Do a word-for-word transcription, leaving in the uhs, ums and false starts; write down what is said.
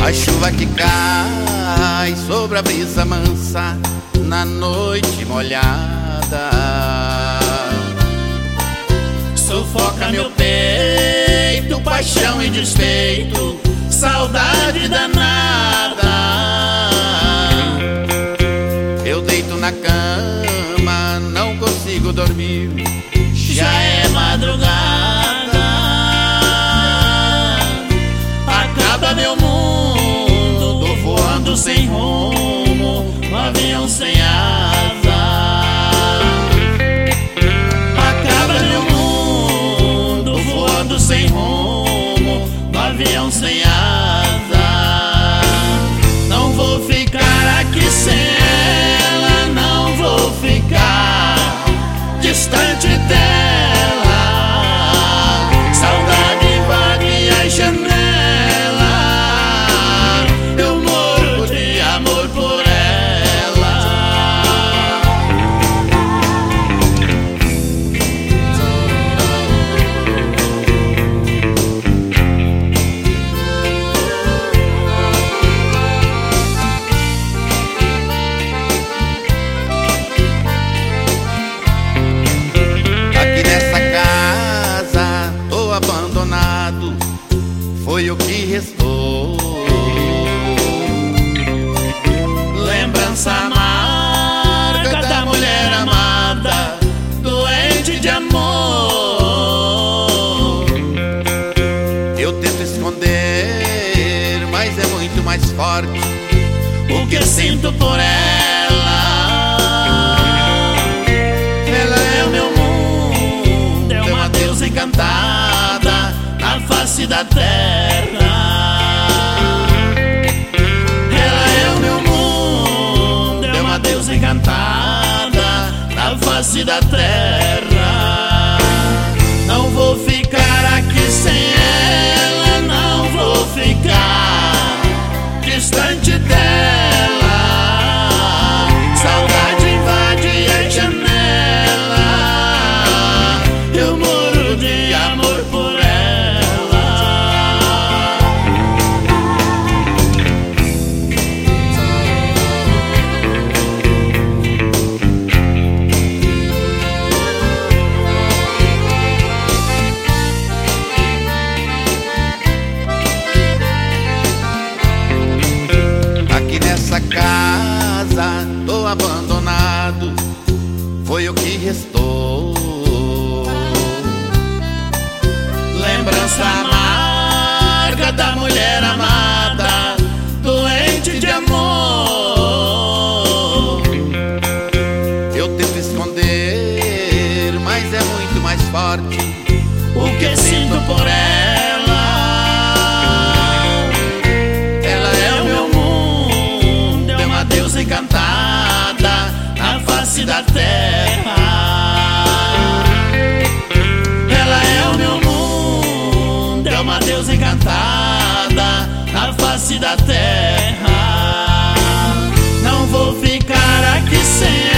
A chuva que cai sobre a brisa mansa na noite molhada sufoca meu peito, paixão e despeito, saudade danada. Eu deito na cama, não consigo dormir, já é madrugada. Acaba meu mundo, tô voando sem rumo, um avião sem asa. Acaba meu mundo, voando sem rumo, um avião sem asa. Não vou ficar aqui sem ela, não vou ficar distante dela. Saudade invade a janela, eu morro de amor por ela. Aqui nessa casa tô abandonado, foi o que restou. Lembrança amarga da mulher amada, doente de amor. Eu tento esconder, mas é muito mais forte o que sinto por ela. Ela é o meu mundo, é uma deusa encantada na face da terra. Ela é o meu mundo, é uma deusa encantada na face da terra. Não vou ficar aqui sem ela, não vou ficar distante dela. Saudade invade a janela, eu morro de amor por ela. Aqui nessa casa tô abandonado, foi o que restou. Lembrança amarga da mulher amada, doente de amor. Eu tento esconder, mas é muito mais forte o que sinto por ela. Ela é o meu mundo, é uma deusa encantada na face da terra. Ela é o meu mundo, é uma deusa encantada na face da terra. Não vou ficar aqui sem ela,